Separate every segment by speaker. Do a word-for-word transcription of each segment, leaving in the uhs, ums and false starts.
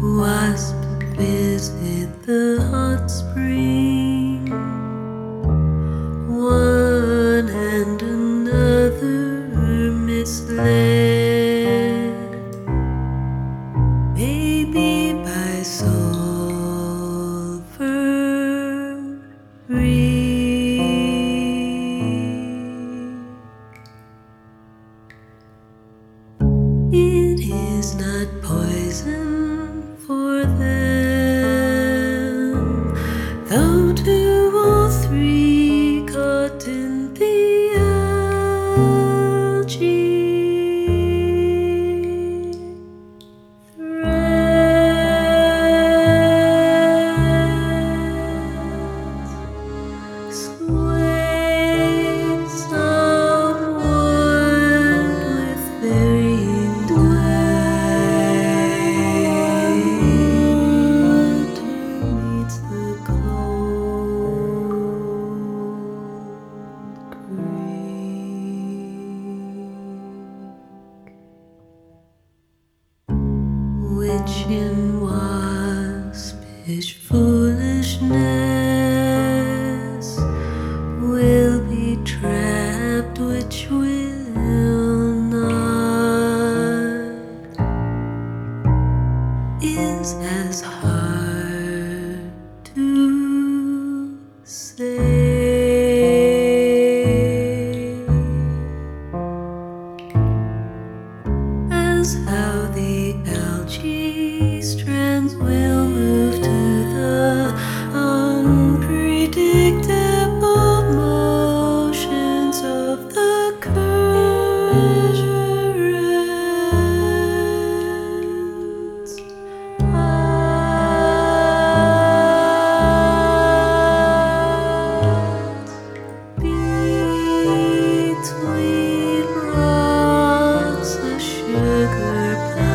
Speaker 1: Wasp visit the hot spring. One and another misled, maybe by sulfur ring. It is not poison for them, though two or three caught in the algae threads sway somewhat with varying winter meets the cold creek. Which in waspish foolishness will be trapped, which will not, is as hard to say as how the algae strands will move to the unpredictable motions of the currents between rocks, the sugar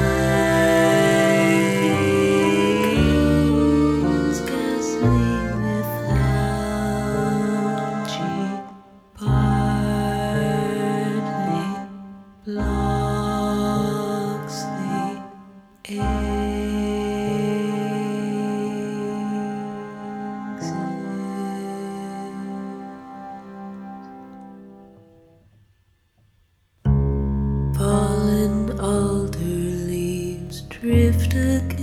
Speaker 1: pines, gasoline with algae, partly blocks the exit. Fallen alder leaves drift again.